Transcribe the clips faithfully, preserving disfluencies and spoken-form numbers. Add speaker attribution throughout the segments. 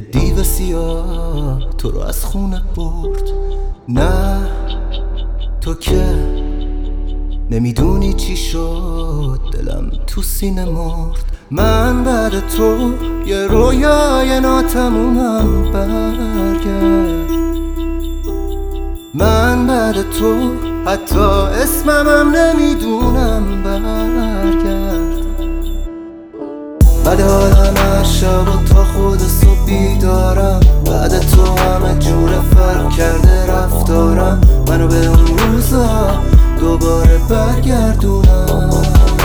Speaker 1: دیو سیاه تو رو از خونه برد. نه تو که نمیدونی چی شد، دلم تو سینه مرد. من بعد تو یه رویای ناتمومم برگرد. من بعد تو حتی اسممم نمیدونم برگرد. بعد حالم هر شب و تا خود صبح بیدارم. بعد تو همه جور فرق کرده رفتارم. منو به اون روزا دوباره برگردونم.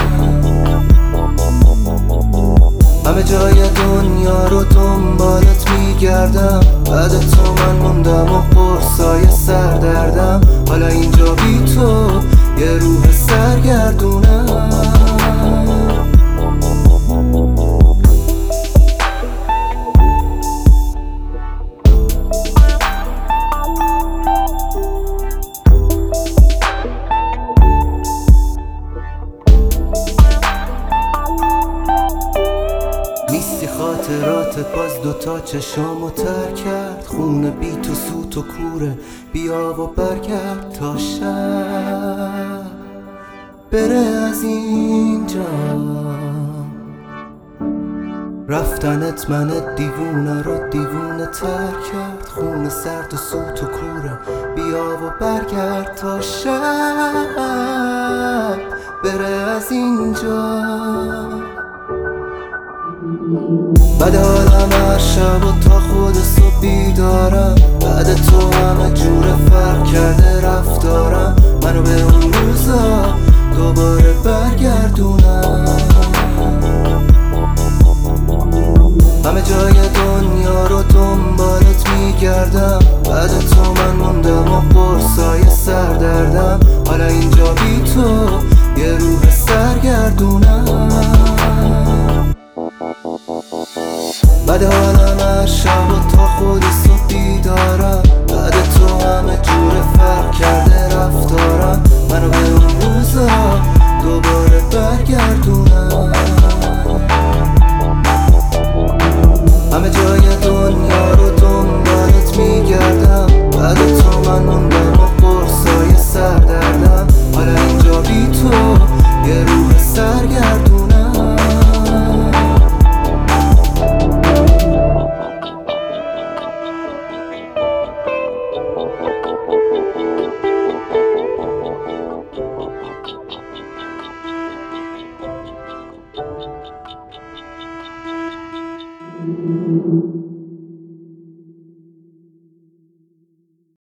Speaker 1: همه جای دنیا رو دنبالت میگردم. بعد تو من موندم و قرصای سردردم. حالا اینجا بی تو یه روح سرگردونم. نیستی خاطراتت باز دوتا چشامو تر کرد. خونه بی تو سوت و کوره، بیا و برگرد تا شب بره از اینجا. رفتنت منت دیوونه رو دیوونه تر کرد. خونه سرد و سوت و کوره، بیا و برگرد تا شب بره از اینجا. بعد حالم هر شب و تا خود صبح بیدارم. بعد تو همه جور فرق کرده رفتارم. منو به اون روزا دوباره برگردونم. همه جای دنیا رو دنبالت میگردم. بعد تو من موندم و قرصای سردردم. حالا اینجا بی تو یه روح سرگردونم. بعد حالم هر شب و تا خود صبح بیدارم. بعد تو همه جور فرق کرده رفتارم. منو به اون روزا دوباره برگردونم. همه جای دنیا رو دنبالت میگردم. بعد تو من موندم و قرصای سردردم. حالا اینجا بی تو یه روح سرگردونم. Thank you.